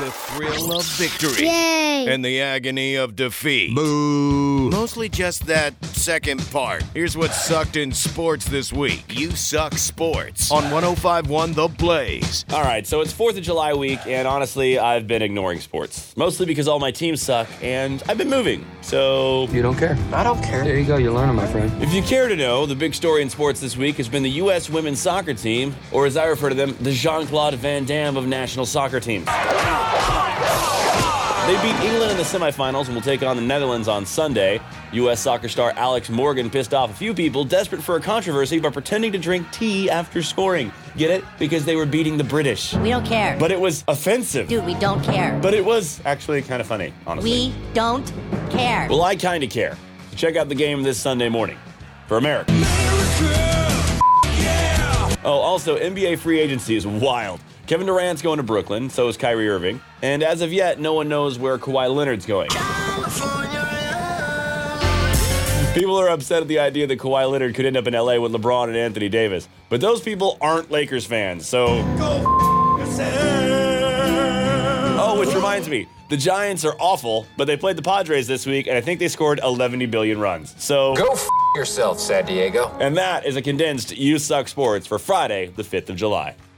The thrill of victory. Yay! And the agony of defeat. Boo! Mostly just that second part. Here's what sucked in sports this week. You Suck Sports on 105.1 The Blaze. All right, so it's 4th of July week, and honestly, I've been ignoring sports. Mostly because all my teams suck, and I've been moving, so... You don't care? I don't care. There you go, you're learning, my friend. If you care to know, the big story in sports this week has been the U.S. women's soccer team, or as I refer to them, the Jean-Claude Van Damme of national soccer teams. They beat England in the semifinals and will take on the Netherlands on Sunday. U.S. soccer star Alex Morgan pissed off a few people desperate for a controversy by pretending to drink tea after scoring. Get it? Because they were beating the British. We don't care. But it was offensive. Dude, we don't care. But it was actually kind of funny, honestly. We don't care. Well, I kind of care. So check out the game this Sunday morning. For America. Oh, also, NBA free agency is wild. Kevin Durant's going to Brooklyn, so is Kyrie Irving. And as of yet, no one knows where Kawhi Leonard's going. People are upset at the idea that Kawhi Leonard could end up in LA with LeBron and Anthony Davis. But those people aren't Lakers fans, so... Oh, which reminds me, the Giants are awful, but they played the Padres this week, and I think they scored 11 billion runs. So... Go yourself, San Diego. And that is a condensed You Suck Sports for Friday, the 5th of July.